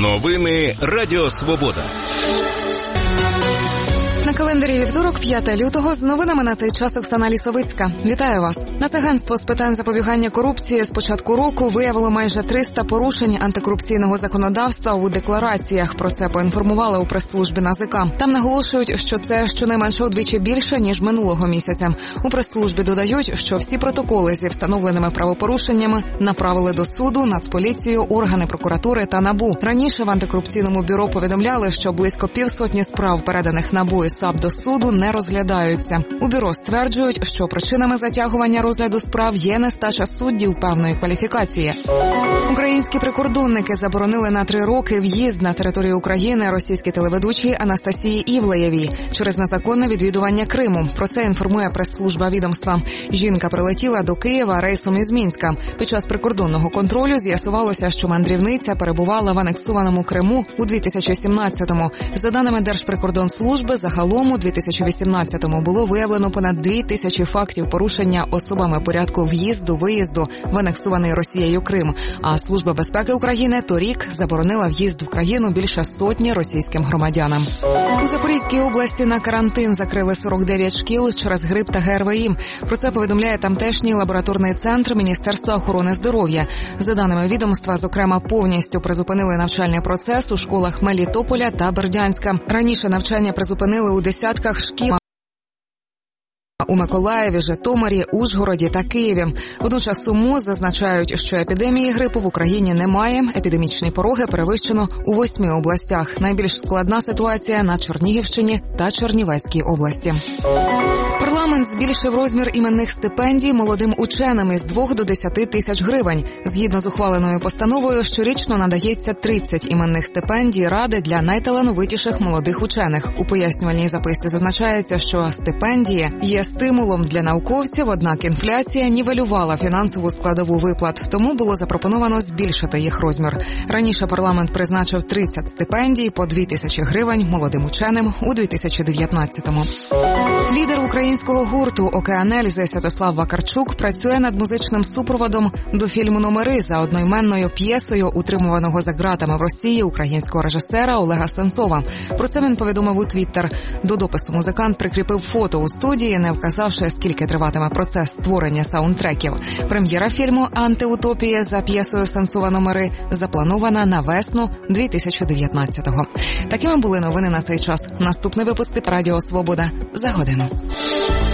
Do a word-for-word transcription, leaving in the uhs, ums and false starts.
Новини Радіо Свобода. На календарі вівторок, п'яте лютого, з новинами на цей час Оксана Лісовицька. Вітаю вас. Нацагентство з питань запобігання корупції з початку року виявило майже триста порушень антикорупційного законодавства у деклараціях. Про це поінформували у прес-службі НАЗК. Там наголошують, що це щонайменше удвічі більше, ніж минулого місяця. У прес-службі додають, що всі протоколи зі встановленими правопорушеннями направили до суду, Нацполіцію, органи прокуратури та НАБУ. Раніше в антикорупційному бюро повідомляли, що близько півсотні справ, переданих НАБУ і САП до суду, не розглядаються. У бюро стверджують, що причинами затягування розгляду справ є нестача суддів певної кваліфікації. Українські прикордонники заборонили на три роки в'їзд на територію України російській телеведучій Анастасії Івлеєвій через незаконне відвідування Криму. Про це інформує прес-служба відомства. Жінка прилетіла до Києва рейсом із Мінська. Під час прикордонного контролю з'ясувалося, що мандрівниця перебувала в анексованому Криму у дві тисячі сімнадцятому. За даними Держприкордонслужби, загалом у дві тисячі вісімнадцятому було виявлено понад дві тисячі фактів порушення особами порядку в'їзду-виїзду в анексований Росією Крим. А Служба безпеки України торік заборонила в'їзд в країну більше сотні російським громадянам. У Запорізькій області на карантин закрили сорок дев'ять шкіл через грип та ГРВІ. Про це повідомляє тамтешній лабораторний центр Міністерства охорони здоров'я. За даними відомства, зокрема, повністю призупинили навчальний процес у школах Мелітополя та Бердянська. Раніше навчання призупинили у десятках шкіл у Миколаєві, Житомирі, Ужгороді та Києві. Водночас у МОЗ зазначають, що епідемії грипу в Україні немає. Епідемічні пороги перевищено у восьми областях. Найбільш складна ситуація на Чернігівщині та Чернівецькій області. Парламент збільшив розмір іменних стипендій молодим ученим із двох до десяти тисяч гривень. Згідно з ухваленою постановою, щорічно надається тридцять іменних стипендій Ради для найталановитіших молодих учених. У пояснювальній записці зазначається, що стипендії є стимулом для науковців, однак інфляція нівелювала фінансову складову виплат, тому було запропоновано збільшити їх розмір. Раніше парламент призначив тридцять стипендій по дві тисячі гривень молодим ученим у дві тисячі дев'ятнадцятому. Лідер українського гурту «Океанельзи» Святослав Вакарчук працює над музичним супроводом до фільму «Номери» за одноіменною п'єсою утримуваного за ґратами в Росії українського режисера Олега Сенцова. Про це він повідомив у Твіттер. До допису музикант прикріпив фото у студії, не вказавши, скільки триватиме процес створення саундтреків. Прем'єра фільму «Антиутопія» за п'єсою Сенцова «Номери» запланована на весну дві тисячі дев'ятнадцятого. Такими були новини на цей час. Наступний випуск від Радіо Свобода за годину.